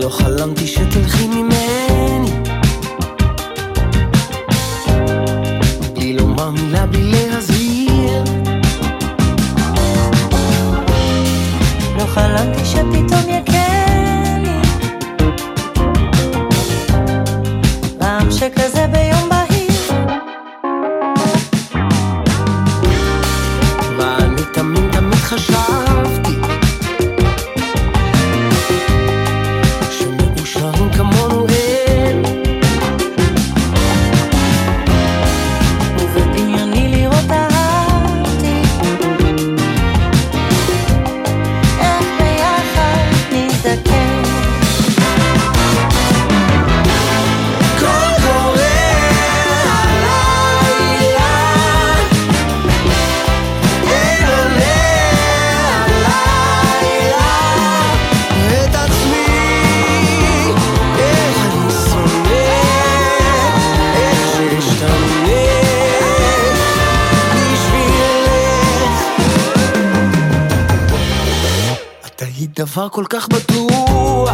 לא חלמתי שתלכי ממני, בלי לומר מילה, בלי להזהיר. לא חלמתי שפתאום יקני פעם שכזה ביום בהיר. ואני תמיד חשבתי שמאושרים כמונו אין, ובדמיוני לראות אהבתי איך ביחד נזדקן. קול קורא הלילה, אין עולה הלילה את עצמי, איך אני שונא, איך שאשתנה בשבילך. את היית דבר כל כך בטוח,